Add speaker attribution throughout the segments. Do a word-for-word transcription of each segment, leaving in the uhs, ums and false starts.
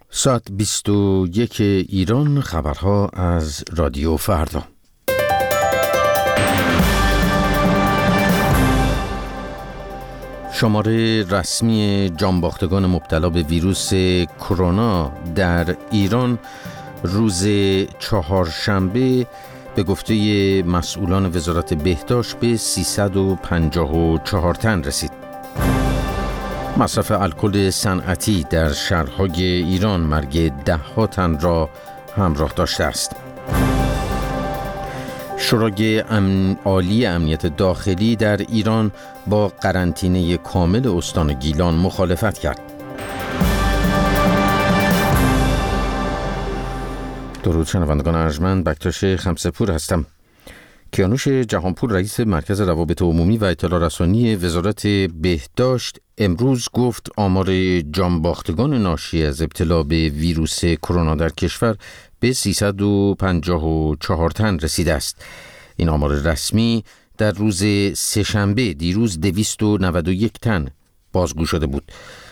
Speaker 1: ساعت بیست و یک ایران، خبرها از رادیو فردا. شماره رسمی جانباختگان مبتلا به ویروس کرونا در ایران روز چهارشنبه به گفته مسئولان وزارت بهداشت به سیصد و پنجاه و چهار تن رسید. مصرف الکل صنعتی در شهرهای ایران مرگ ده ها تن را همراه داشته است. شورای امن عالی امنیت داخلی در ایران با قرنطینه کامل استان گیلان مخالفت کرد. درود شنوندگان ارجمند، بکتاش خمسه‌پور هستم. کیانوش جهانپور، رئیس مرکز روابط عمومی و اطلاع رسانی وزارت بهداشت، امروز گفت آمار جانباختگان ناشی از ابتلا به ویروس کرونا در کشور به سیصد و پنجاه و چهار تن رسیده است. این آمار رسمی در روز سه‌شنبه دیروز دویست و نود و یک تن بازگو شده بود.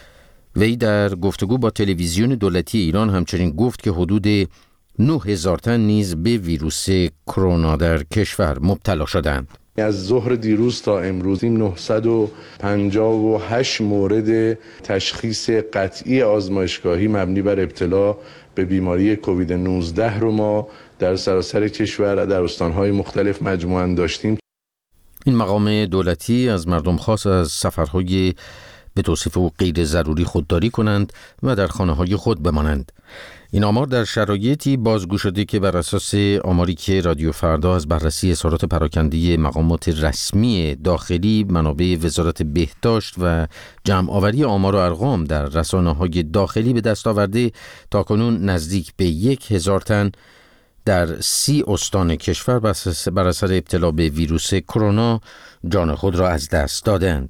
Speaker 1: وی در گفتگو با تلویزیون دولتی ایران همچنین گفت که حدود نه هزار تن نیز به ویروس کرونا در کشور مبتلا شدند.
Speaker 2: از ظهر دیروز تا امروز نهصد و پنجاه و هشت مورد تشخیص قطعی آزمایشگاهی مبنی بر ابتلا به بیماری کووید نوزده رو ما در سراسر کشور در استانهای مختلف مجموعاً داشتیم.
Speaker 1: این مقام دولتی از مردم خواست از سفرهای به توصیف و غیر ضروری خودداری کنند و در خانه‌های خود بمانند. این آمار در شرایطی بازگو شده که بر اساس آماری که رادیو فردا از بررسی اظهارات پراکنده مقامات رسمی داخلی، منابع وزارت بهداشت و جمع آوری آمار و ارقام در رسانه‌های داخلی به دست آورده، تاکنون نزدیک به یک هزار تن در سی استان کشور بر اثر ابتلا به ویروس کرونا جان خود را از دست دادند.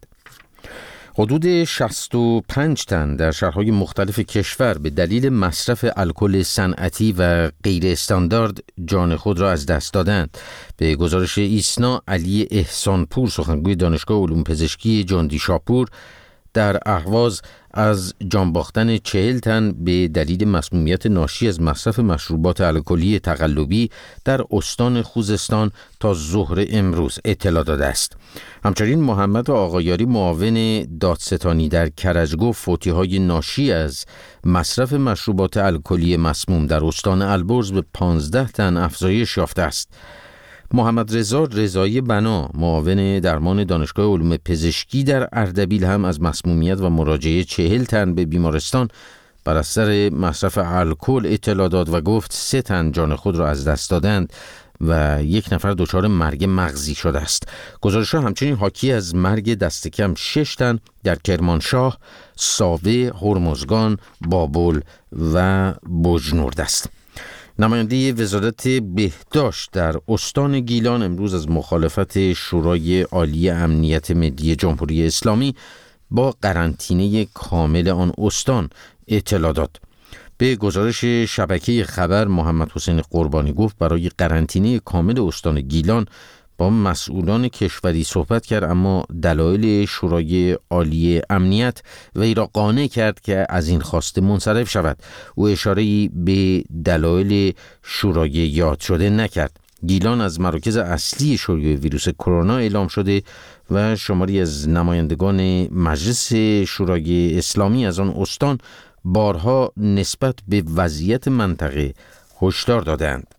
Speaker 1: حدود شصت و پنج تن در شهرهای مختلف کشور به دلیل مصرف الکل صنعتی و غیر استاندارد جان خود را از دست دادند. به گزارش ایسنا، علی احسانپور، سخنگوی دانشگاه علوم پزشکی جندی شاپور، در اهواز از جان باختن چهل تن به دلیل مسمومیت ناشی از مصرف مشروبات الکلی تقلبی در استان خوزستان تا ظهر امروز اطلاع داده است. همچنین محمد آقایاری، معاون دادستانی در کرج، گفت فوتی‌های ناشی از مصرف مشروبات الکلی مسموم در استان البرز به پانزده تن افزایش یافته است. محمد رضا رضایی بنا، معاون درمان دانشگاه علوم پزشکی در اردبیل، هم از مسمومیت و مراجعه چهل تن به بیمارستان بر اثر مصرف الکل اطلاع داد و گفت سه تن جان خود را از دست دادند و یک نفر دچار مرگ مغزی شده است. گزارش‌ها همچنین حاکی از مرگ دست کم شش تن در کرمانشاه، ساوه، هرمزگان، بابل و بجنورد است. نماینده وزارت بهداشت در استان گیلان امروز از مخالفت شورای عالی امنیت ملی جمهوری اسلامی با قرنطینه کامل آن استان اطلاع داد. به گزارش شبکه خبر، محمد حسین قربانی گفت برای قرنطینه کامل استان گیلان با مسئولان کشوری صحبت کرد، اما دلایل شورای عالی امنیت وی را قانع کرد که از این خواسته منصرف شود. او اشاره‌ای به دلایل شورای یاد شده نکرد. گیلان از مراکز اصلی شیوع ویروس کرونا اعلام شده و شماری از نمایندگان مجلس شورای اسلامی از آن استان بارها نسبت به وضعیت منطقه هشدار دادند.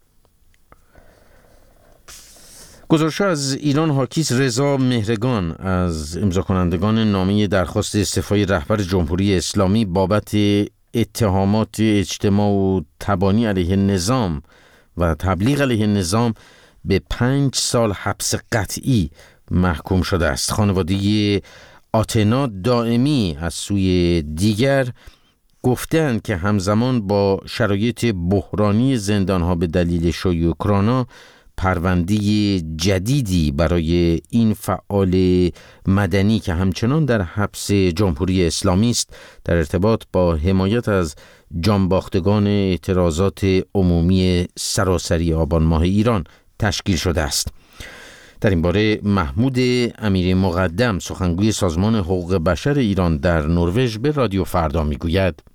Speaker 1: گزارش از ایران حاکیست رضا مهرگان از امضا کنندگان نامه درخواست استعفای رهبر جمهوری اسلامی بابت اتهامات اجتماع و تبانی علیه نظام و تبلیغ علیه نظام به پنج سال حبس قطعی محکوم شده است. خانواده آتنا دائمی از سوی دیگر گفتند که همزمان با شرایط بحرانی زندانها به دلیل شیوع کرونا، پرونده جدیدی برای این فعال مدنی که همچنان در حبس جمهوری اسلامی است در ارتباط با حمایت از جانباختگان اعتراضات عمومی سراسری آبان ماه ایران تشکیل شده است. در این باره محمود امیر مقدم، سخنگوی سازمان حقوق بشر ایران در نروژ، به رادیو فردا میگوید: